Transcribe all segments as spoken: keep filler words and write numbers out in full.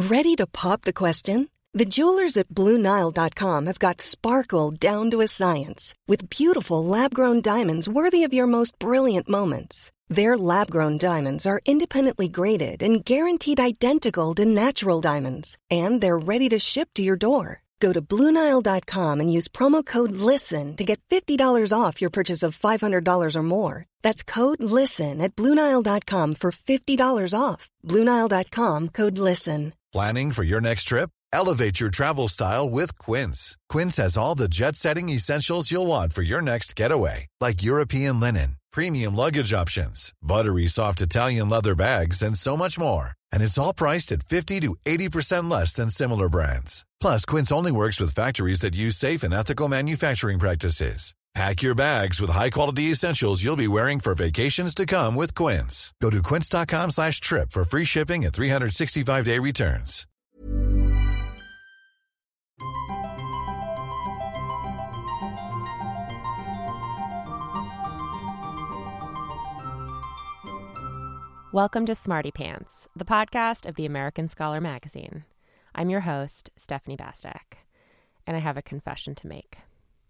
Ready to pop the question? The jewelers at Blue Nile dot com have got sparkle down to a science with beautiful lab-grown diamonds worthy of your most brilliant moments. Their lab-grown diamonds are independently graded and guaranteed identical to natural diamonds, and they're ready to ship to your door. Go to Blue Nile dot com and use promo code LISTEN to get fifty dollars off your purchase of five hundred dollars or more. That's code LISTEN at Blue Nile dot com for fifty dollars off. Blue Nile dot com, code LISTEN. Planning for your next trip? Elevate your travel style with Quince. Quince has all the jet-setting essentials you'll want for your next getaway, like European linen, premium luggage options, buttery soft Italian leather bags, and so much more. And it's all priced at fifty to eighty percent less than similar brands. Plus, Quince only works with factories that use safe and ethical manufacturing practices. Pack your bags with high-quality essentials you'll be wearing for vacations to come with Quince. Go to quince dot com slash trip for free shipping and three sixty-five day returns. Welcome to Smarty Pants, the podcast of the American Scholar magazine. I'm your host, Stephanie Bastek, and I have a confession to make.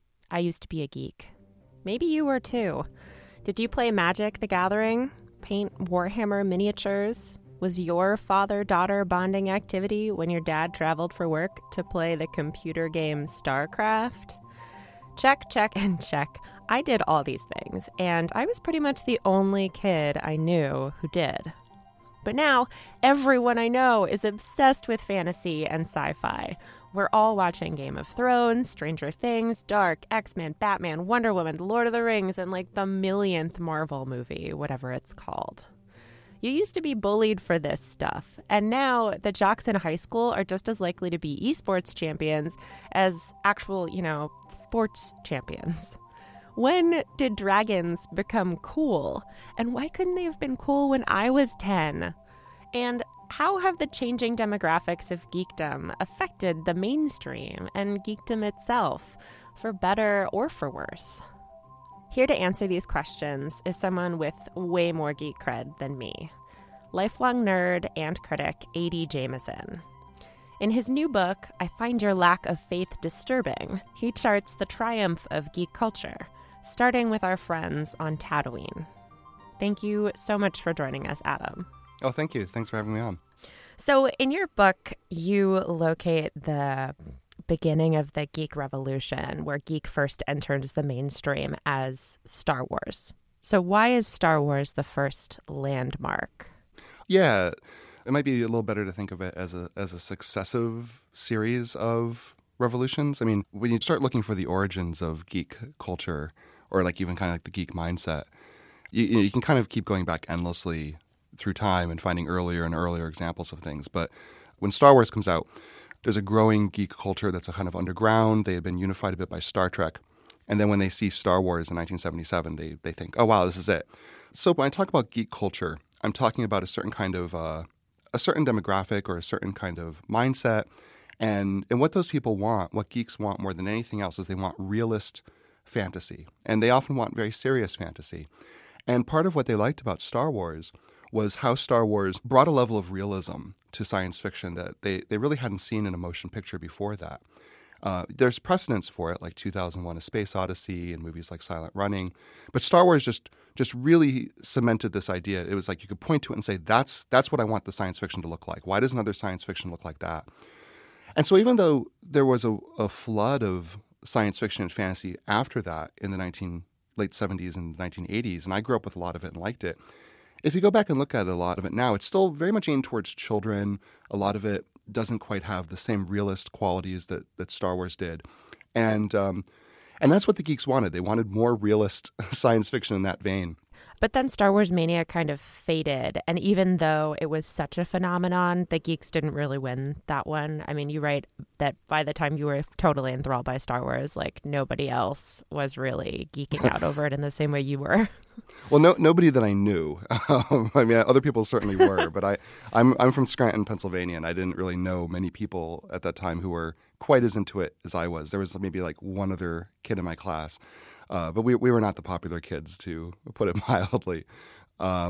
I used to be a geek. Maybe you were too. Did you play Magic: The Gathering? Paint Warhammer miniatures? Was your father-daughter bonding activity when your dad traveled for work to play the computer game StarCraft? Check, check, and check. I did all these things, and I was pretty much the only kid I knew who did. But now, everyone I know is obsessed with fantasy and sci-fi. We're all watching Game of Thrones, Stranger Things, Dark, X-Men, Batman, Wonder Woman, Lord of the Rings, and like the millionth Marvel movie, whatever it's called. You used to be bullied for this stuff, and now the jocks in high school are just as likely to be esports champions as actual, you know, sports champions. When did dragons become cool? And why couldn't they have been cool when I was ten? And how have the changing demographics of geekdom affected the mainstream and geekdom itself, for better or for worse? Here to answer these questions is someone with way more geek cred than me. Lifelong nerd and critic A D Jameson. In his new book, I Find Your Lack of Faith Disturbing, he charts the triumph of geek culture, starting with our friends on Tatooine. Thank you so much for joining us, Adam. Oh, thank you. Thanks for having me on. So in your book, you locate the beginning of the geek revolution, where geek first enters the mainstream as Star Wars. So why is Star Wars the first landmark? Yeah, it might be a little better to think of it as a as a successive series of revolutions. I mean, when you start looking for the origins of geek culture, or like even kind of like the geek mindset, you, you know, you can kind of keep going back endlessly through time and finding earlier and earlier examples of things. But when Star Wars comes out, there's a growing geek culture that's a kind of underground. They had been unified a bit by Star Trek. And then when they see Star Wars in nineteen seventy-seven, they they think, oh, wow, this is it. So when I talk about geek culture, I'm talking about a certain kind of, uh, a certain demographic or a certain kind of mindset. And, and what those people want, what geeks want more than anything else, is they want realist fantasy. And they often want very serious fantasy. And part of what they liked about Star Wars was how Star Wars brought a level of realism to science fiction that they, they really hadn't seen in a motion picture before that. Uh, there's precedents for it, like two thousand one: A Space Odyssey and movies like Silent Running. But Star Wars just just really cemented this idea. It was like you could point to it and say, that's that's what I want the science fiction to look like. Why doesn't other science fiction look like that? And so even though there was a, a flood of science fiction and fantasy after that in the nineteen, late seventies and nineteen eighties, and I grew up with a lot of it and liked it, if you go back and look at a lot of it now, it's still very much aimed towards children. A lot of it doesn't quite have the same realist qualities that, that Star Wars did. And um, and that's what the geeks wanted. They wanted more realist science fiction in that vein. But then Star Wars mania kind of faded. And even though it was such a phenomenon, the geeks didn't really win that one. I mean, you write that by the time you were totally enthralled by Star Wars, like nobody else was really geeking out over it in the same way you were. Well, no, nobody that I knew. Um, I mean, other people certainly were, but I, I'm I'm from Scranton, Pennsylvania, and I didn't really know many people at that time who were quite as into it as I was. There was maybe like one other kid in my class, uh, but we we were not the popular kids, to put it mildly. Um,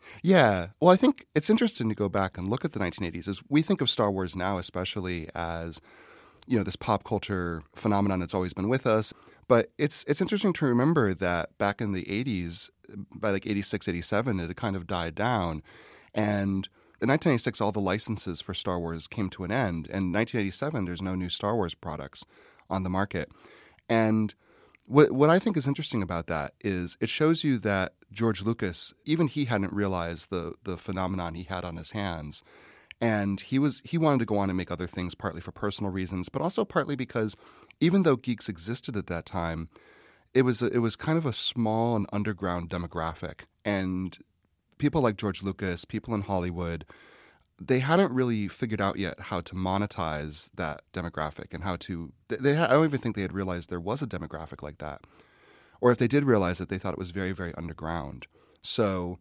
Yeah. Well, I think it's interesting to go back and look at the nineteen eighties. As we think of Star Wars now, especially as, you know, this pop culture phenomenon that's always been with us. But it's it's interesting to remember that back in the eighties, by like eighty-six, eighty-seven, it had kind of died down. And in nineteen eighty-six, all the licenses for Star Wars came to an end. And in nineteen eighty-seven, there's no new Star Wars products on the market. And what what I think is interesting about that is it shows you that George Lucas, even he hadn't realized the the phenomenon he had on his hands. And he was he wanted to go on and make other things, partly for personal reasons, but also partly because even though geeks existed at that time, it was a, it was kind of a small and underground demographic. And people like George Lucas, people in Hollywood, they hadn't really figured out yet how to monetize that demographic and how to. They had, I don't even think they had realized there was a demographic like that, or if they did realize it, they thought it was very, very underground. So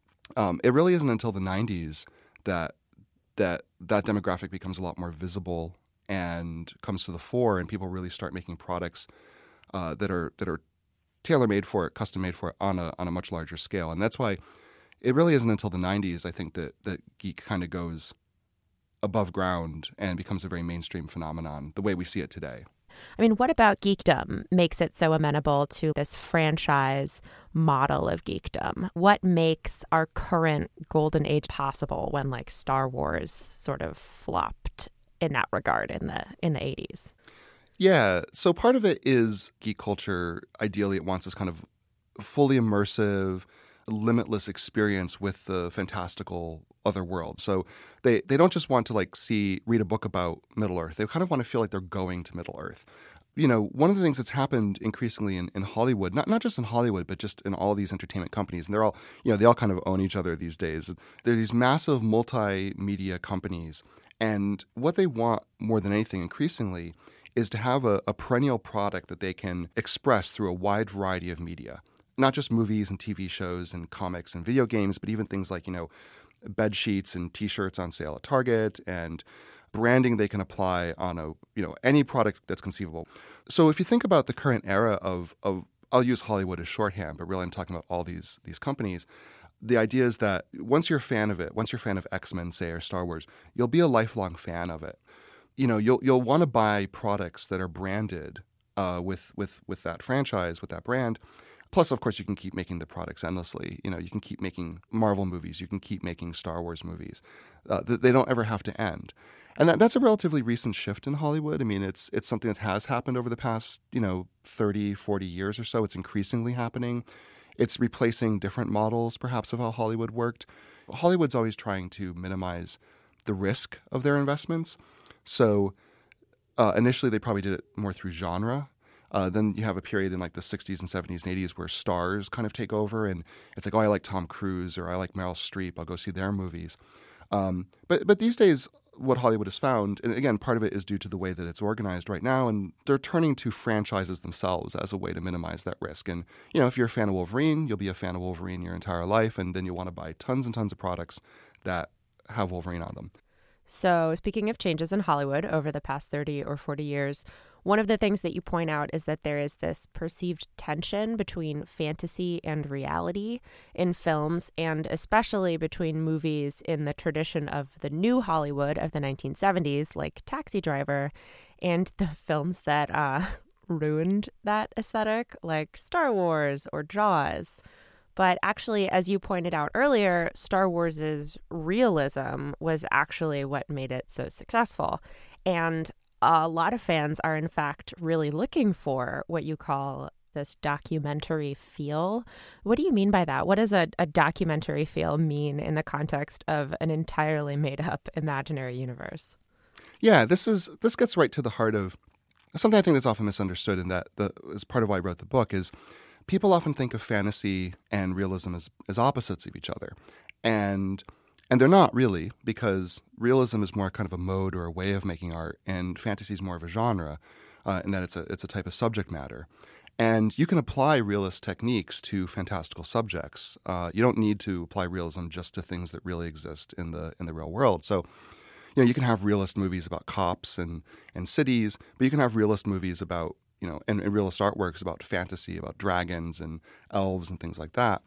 um, it really isn't until the nineties that. that that demographic becomes a lot more visible and comes to the fore, and people really start making products uh, that are that are tailor-made for it, custom-made for it on a on a much larger scale. And that's why it really isn't until the nineties, I think, that, that geek kind of goes above ground and becomes a very mainstream phenomenon, the way we see it today. I mean, what about geekdom makes it so amenable to this franchise model of geekdom? What makes our current golden age possible when, like, Star Wars sort of flopped in that regard in the in the eighties? Yeah, so part of it is geek culture. Ideally, it wants this kind of fully immersive, limitless experience with the fantastical other world. So they, they don't just want to like see, read a book about Middle-earth. They kind of want to feel like they're going to Middle-earth. You know, one of the things that's happened increasingly in, in Hollywood, not not just in Hollywood, but just in all these entertainment companies, and they're all, you know, they all kind of own each other these days. They're these massive multimedia companies. And what they want more than anything increasingly is to have a, a perennial product that they can express through a wide variety of media. Not just movies and T V shows and comics and video games, but even things like, you know, bed sheets and T-shirts on sale at Target and branding they can apply on a, you know, any product that's conceivable. So if you think about the current era of, of I'll use Hollywood as shorthand, but really I'm talking about all these these companies. The idea is that once you're a fan of it, once you're a fan of X-Men, say, or Star Wars, you'll be a lifelong fan of it. You know, you'll you'll want to buy products that are branded uh, with with with that franchise, with that brand. Plus, of course, you can keep making the products endlessly. You know, you can keep making Marvel movies. You can keep making Star Wars movies. Uh, they don't ever have to end. And that, that's a relatively recent shift in Hollywood. I mean, it's it's something that has happened over the past, you know, thirty, forty years or so. It's increasingly happening. It's replacing different models, perhaps, of how Hollywood worked. Hollywood's always trying to minimize the risk of their investments. So uh, initially, they probably did it more through genre. Uh, then you have a period in like the sixties and seventies and eighties where stars kind of take over, and it's like, oh, I like Tom Cruise or I like Meryl Streep. I'll go see their movies. Um, but but these days, what Hollywood has found, and again, part of it is due to the way that it's organized right now, and they're turning to franchises themselves as a way to minimize that risk. And, you know, if you're a fan of Wolverine, you'll be a fan of Wolverine your entire life, and then you'll want to buy tons and tons of products that have Wolverine on them. So speaking of changes in Hollywood over the past thirty or forty years, one of the things that you point out is that there is this perceived tension between fantasy and reality in films, and especially between movies in the tradition of the new Hollywood of the nineteen seventies, like Taxi Driver, and the films that uh, ruined that aesthetic, like Star Wars or Jaws. But actually, as you pointed out earlier, Star Wars' realism was actually what made it so successful. And a lot of fans are, in fact, really looking for what you call this documentary feel. What do you mean by that? What does a, a documentary feel mean in the context of an entirely made-up imaginary universe? Yeah, this is this gets right to the heart of something I think that's often misunderstood, and that the, is part of why I wrote the book, is people often think of fantasy and realism as, as opposites of each other. And and they're not really, because realism is more kind of a mode or a way of making art, and fantasy is more of a genre, uh, in that it's a it's a type of subject matter. And you can apply realist techniques to fantastical subjects. Uh, you don't need to apply realism just to things that really exist in the in the real world. So, you know, you can have realist movies about cops and, and cities, but you can have realist movies about, you know, and, and realist artworks about fantasy, about dragons and elves and things like that.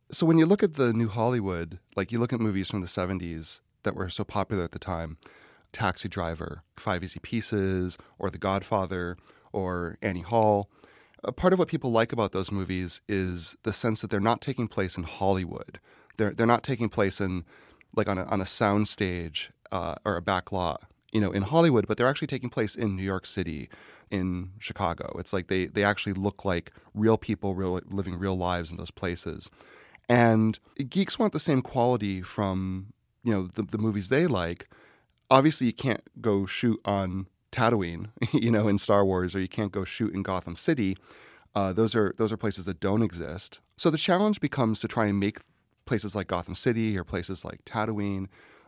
So when you look at the new Hollywood, like you look at movies from the seventies that were so popular at the time, Taxi Driver, Five Easy Pieces, or The Godfather, or Annie Hall, a part of what people like about those movies is the sense that they're not taking place in Hollywood. They're they're not taking place in like on a on a sound stage uh, or a back lot, you know, in Hollywood, but they're actually taking place in New York City, in Chicago. It's like they they actually look like real people, real living real lives in those places. And geeks want the same quality from, you know, the, the movies they like. Obviously, you can't go shoot on Tatooine, you know, in Star Wars, or you can't go shoot in Gotham City. Uh, those are those are places that don't exist. So the challenge becomes to try and make places like Gotham City or places like Tatooine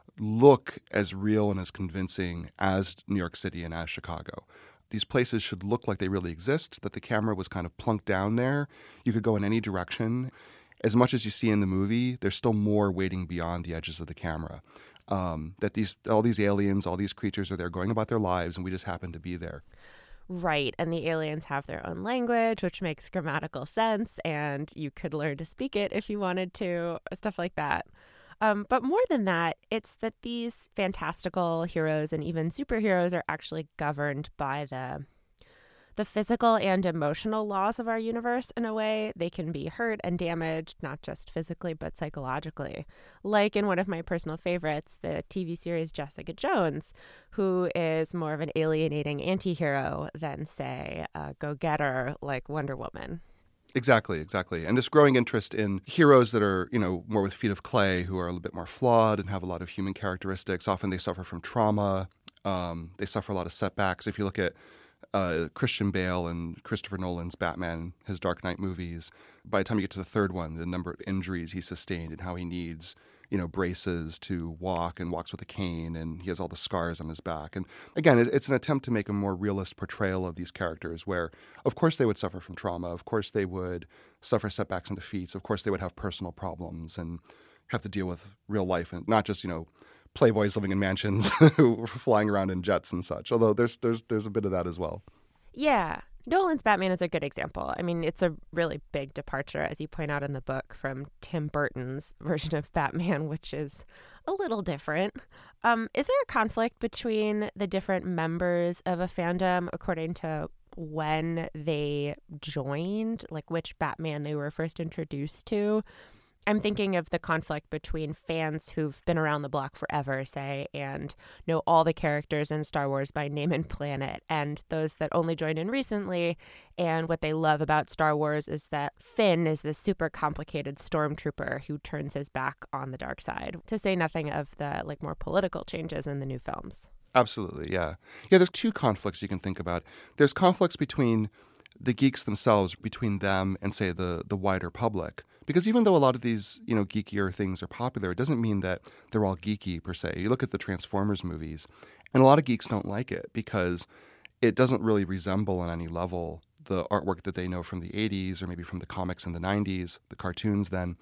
look as real and as convincing as New York City and as Chicago. These places should look like they really exist, that the camera was kind of plunked down there. You could go in any direction. As much as you see in the movie, there's still more waiting beyond the edges of the camera. Um, that these all these aliens, all these creatures are there going about their lives, and we just happen to be there. Right. And the aliens have their own language, which makes grammatical sense, and you could learn to speak it if you wanted to, stuff like that. Um, but more than that, it's that these fantastical heroes and even superheroes are actually governed by the the physical and emotional laws of our universe in a way. They can be hurt and damaged, not just physically, but psychologically. Like in one of my personal favorites, the T V series Jessica Jones, who is more of an alienating anti-hero than, say, a go-getter like Wonder Woman. Exactly, exactly. And this growing interest in heroes that are, you know, more with feet of clay, who are a little bit more flawed and have a lot of human characteristics. Often they suffer from trauma. Um, they suffer a lot of setbacks. If you look at uh, Christian Bale and Christopher Nolan's Batman, his Dark Knight movies, by the time you get to the third one, the number of injuries he sustained and how he needs, you know, braces to walk and walks with a cane, and he has all the scars on his back. And again, it, it's an attempt to make a more realist portrayal of these characters where, of course, they would suffer from trauma. Of course, they would suffer setbacks and defeats. Of course, they would have personal problems and have to deal with real life, and not just, you know, playboys living in mansions who were flying around in jets and such, although there's there's there's a bit of that as well. Yeah. Nolan's Batman is a good example. I mean, it's a really big departure, as you point out in the book, from Tim Burton's version of Batman, which is a little different. Um, is there a conflict between the different members of a fandom according to when they joined, like which Batman they were first introduced to? I'm thinking of the conflict between fans who've been around the block forever, say, and know all the characters in Star Wars by name and planet, and those that only joined in recently. And what they love about Star Wars is that Finn is this super complicated stormtrooper who turns his back on the dark side, to say nothing of the like more political changes in the new films. Absolutely, yeah. Yeah, there's two conflicts you can think about. There's conflicts between the geeks themselves, between them and, say, the the wider public. Because even though a lot of these, you know, geekier things are popular, it doesn't mean that they're all geeky per se. You look at the Transformers movies, and a lot of geeks don't like it because it doesn't really resemble on any level the artwork that they know from the eighties or maybe from the comics in the nineties, the cartoons then.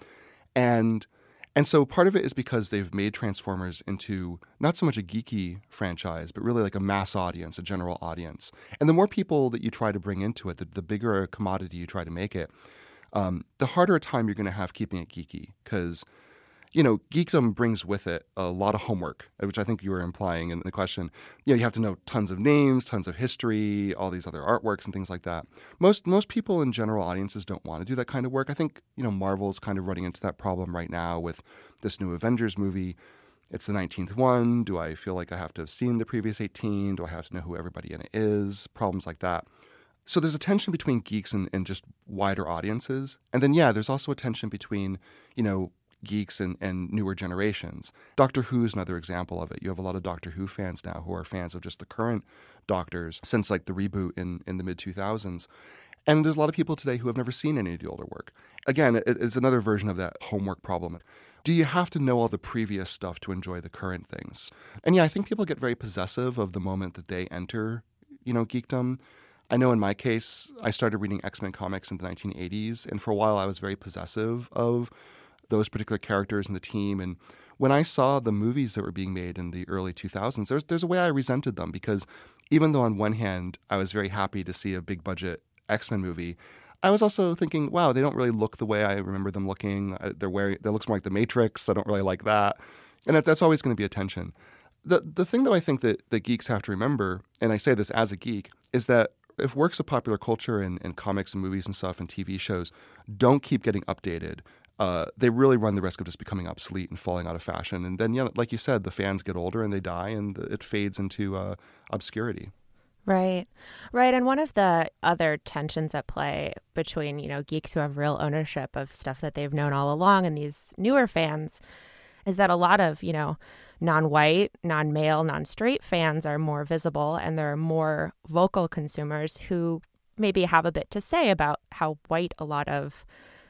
And and so part of it is because they've made Transformers into not so much a geeky franchise, but really like a mass audience, a general audience. And the more people that you try to bring into it, the, the bigger a commodity you try to make it, Um, the harder a time you're going to have keeping it geeky, because, you know, geekdom brings with it a lot of homework, which I think you were implying in the question. You know, you have to know tons of names, tons of history, all these other artworks and things like that. Most most people in general audiences don't want to do that kind of work. I think, you know, Marvel's kind of running into that problem right now with this new Avengers movie. It's the nineteenth one. Do I feel like I have to have seen the previous eighteen? Do I have to know who everybody in it is? Problems like that. So there's a tension between geeks and, and just wider audiences. And then, yeah, there's also a tension between, you know, geeks and, and newer generations. Doctor Who is another example of it. You have a lot of Doctor Who fans now who are fans of just the current Doctors since, like, the reboot in, in the mid two thousands. And there's a lot of people today who have never seen any of the older work. Again, it, it's another version of that homework problem. Do you have to know all the previous stuff to enjoy the current things? And, yeah, I think people get very possessive of the moment that they enter, you know, geekdom. I know in my case, I started reading X-Men comics in the nineteen eighties, and for a while I was very possessive of those particular characters and the team. And when I saw the movies that were being made in the early two thousands, there's, there's a way I resented them, because even though on one hand I was very happy to see a big-budget X-Men movie, I was also thinking, wow, they don't really look the way I remember them looking. They're wearing, that looks more like the Matrix. I don't really like that. And that, that's always going to be a tension. The the thing that I think that, that geeks have to remember, and I say this as a geek, is that if works of popular culture and, and comics and movies and stuff and T V shows don't keep getting updated, uh, they really run the risk of just becoming obsolete and falling out of fashion. And then, you know, like you said, the fans get older and they die and it fades into uh, obscurity. Right. Right. And one of the other tensions at play between, you know, geeks who have real ownership of stuff that they've known all along and these newer fans is that a lot of, you know, non-white, non-male, non-straight fans are more visible, and there are more vocal consumers who maybe have a bit to say about how white a lot of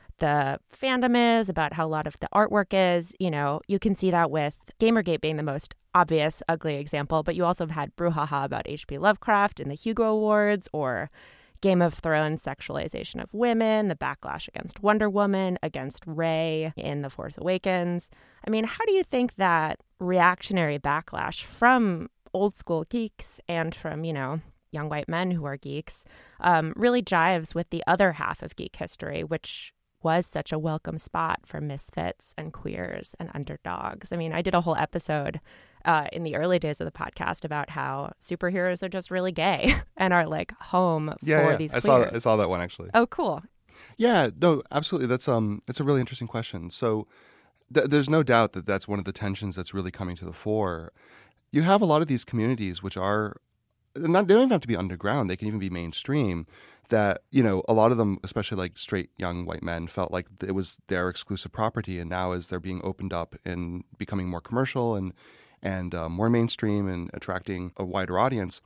the fandom is, about how a lot of the artwork is. You know, you can see that with Gamergate being the most obvious, ugly example, but you also have had brouhaha about H P Lovecraft in the Hugo Awards, or Game of Thrones sexualization of women, the backlash against Wonder Woman, against Rey in The Force Awakens. I mean, how do you think that reactionary backlash from old school geeks and from, you know, young white men who are geeks um, really jives with the other half of geek history, which was such a welcome spot for misfits and queers and underdogs? I mean, I did a whole episode uh, in the early days of the podcast about how superheroes are just really gay and are like home yeah, for yeah. these I queers. saw that, I saw that one actually. Oh, cool. Yeah, no, absolutely. That's um, it's a really interesting question. So th- there's no doubt that that's one of the tensions that's really coming to the fore. You have a lot of these communities which are not, they don't even have to be underground. They can even be mainstream. That, you know, a lot of them, especially like straight young white men, felt like it was their exclusive property. And now as they're being opened up and becoming more commercial and and uh, more mainstream and attracting a wider audience,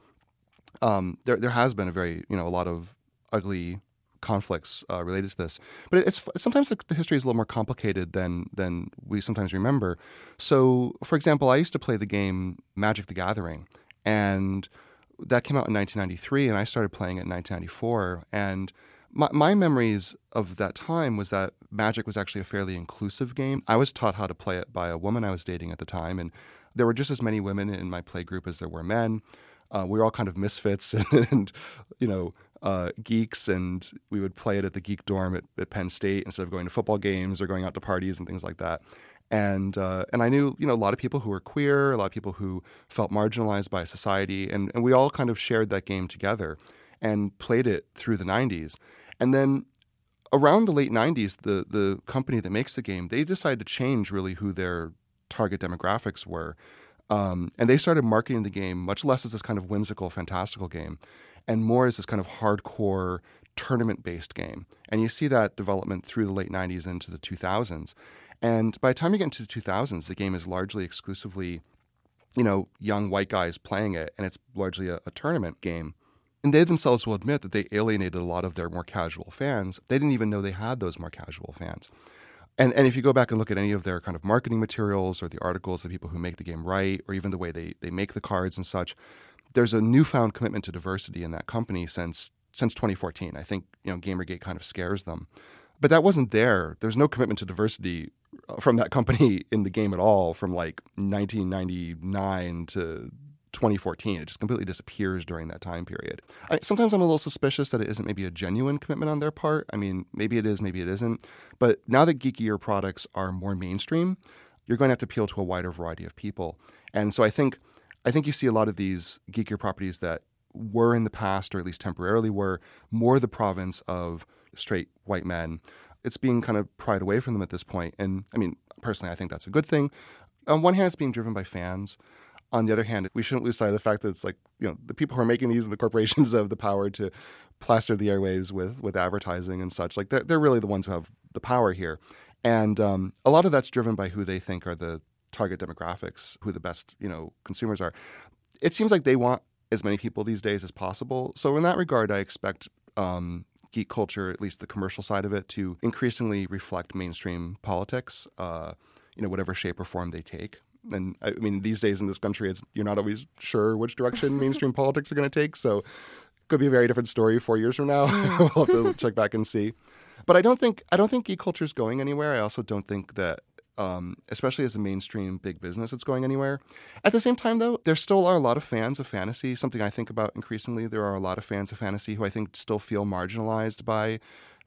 um, there there has been a very, you know, a lot of ugly conflicts uh, related to this. But it's sometimes the, the history is a little more complicated than than we sometimes remember. So, for example, I used to play the game Magic the Gathering, and that came out in nineteen ninety-three, and I started playing it in nineteen ninety-four. And my, my memories of that time was that Magic was actually a fairly inclusive game. I was taught how to play it by a woman I was dating at the time, and there were just as many women in my play group as there were men. Uh, we were all kind of misfits and, and you know, uh, geeks, and we would play it at the geek dorm at, at Penn State instead of going to football games or going out to parties and things like that. And uh, and I knew, you know, a lot of people who were queer, a lot of people who felt marginalized by society, and, and we all kind of shared that game together and played it through the nineties. And then around the late nineties, the the company that makes the game, they decided to change really who their target demographics were. Um, and they started marketing the game much less as this kind of whimsical, fantastical game, and more as this kind of hardcore tournament-based game. And you see that development through the late nineties into the two thousands. And by the time you get into the two thousands, the game is largely exclusively, you know, young white guys playing it, and it's largely a, a tournament game. And they themselves will admit that they alienated a lot of their more casual fans. They didn't even know they had those more casual fans. And and if you go back and look at any of their kind of marketing materials or the articles, the people who make the game write, or even the way they, they make the cards and such, there's a newfound commitment to diversity in that company since since twenty fourteen. I think, you know, Gamergate kind of scares them. But that wasn't there. There's no commitment to diversity from that company in the game at all from like nineteen ninety-nine to twenty fourteen. It just completely disappears during that time period. I, sometimes I'm a little suspicious that it isn't maybe a genuine commitment on their part. I mean, maybe it is, maybe it isn't. But now that geekier products are more mainstream, you're going to have to appeal to a wider variety of people. And so I think I think you see a lot of these geekier properties that were in the past, or at least temporarily were, more the province of straight white men. It's being kind of pried away from them at this point. And I mean, personally, I think that's a good thing. On one hand, it's being driven by fans. On the other hand, we shouldn't lose sight of the fact that it's like, you know, the people who are making these and the corporations have the power to plaster the airwaves with with advertising and such. Like, they're, they're really the ones who have the power here. And um, a lot of that's driven by who they think are the target demographics, who the best, you know, consumers are. It seems like they want as many people these days as possible. So in that regard, I expect um, geek culture, at least the commercial side of it, to increasingly reflect mainstream politics, uh, you know, whatever shape or form they take. And I mean, these days in this country, it's you're not always sure which direction mainstream politics are going to take. So it could be a very different story four years from now. We'll have to check back and see. But I don't think I don't think geek culture is going anywhere. I also don't think that, um, especially as a mainstream big business, it's going anywhere. At the same time, though, there still are a lot of fans of fantasy. Something I think about increasingly. There are a lot of fans of fantasy who I think still feel marginalized by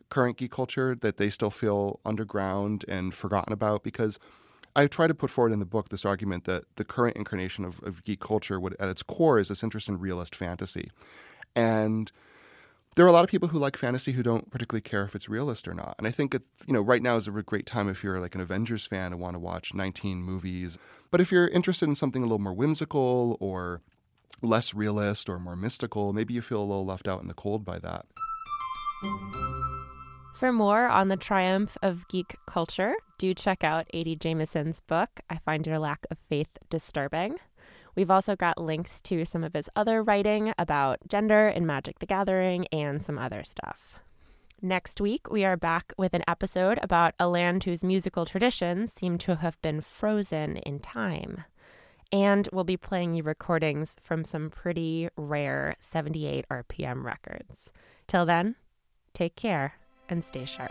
current geek culture, that they still feel underground and forgotten about, because I try to put forward in the book this argument that the current incarnation of, of geek culture would, at its core, is this interest in realist fantasy. And there are a lot of people who like fantasy who don't particularly care if it's realist or not. And I think, it's, you know, right now is a great time if you're like an Avengers fan and want to watch nineteen movies. But if you're interested in something a little more whimsical or less realist or more mystical, maybe you feel a little left out in the cold by that. For more on the triumph of geek culture, do check out A D Jamison's book, I Find Your Lack of Faith Disturbing. We've also got links to some of his other writing about gender in Magic the Gathering and some other stuff. Next week, we are back with an episode about a land whose musical traditions seem to have been frozen in time. And we'll be playing you recordings from some pretty rare seventy-eight R P M records. Till then, take care and stay sharp.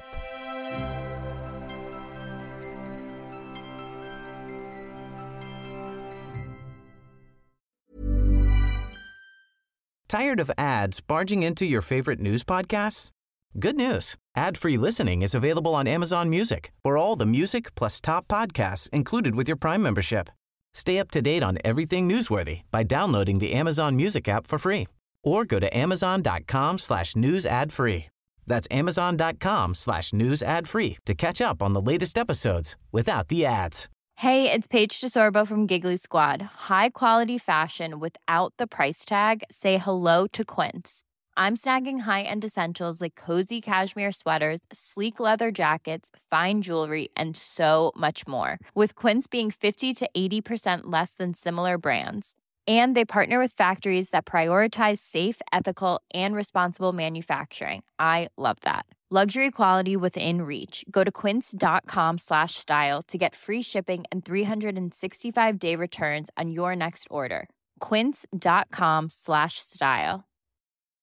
Tired of ads barging into your favorite news podcasts? Good news. Ad-free listening is available on Amazon Music for all the music plus top podcasts included with your Prime membership. Stay up to date on everything newsworthy by downloading the Amazon Music app for free or go to amazon.com slash news ad free. That's amazon.com slash news ad free to catch up on the latest episodes without the ads. Hey, it's Paige DeSorbo from Giggly Squad. High quality fashion without the price tag. Say hello to Quince. I'm snagging high-end essentials like cozy cashmere sweaters, sleek leather jackets, fine jewelry, and so much more. With Quince being fifty to eighty percent less than similar brands. And they partner with factories that prioritize safe, ethical, and responsible manufacturing. I love that. Luxury quality within reach. Go to quince.com slash style to get free shipping and three sixty-five day returns on your next order. Quince.com slash style.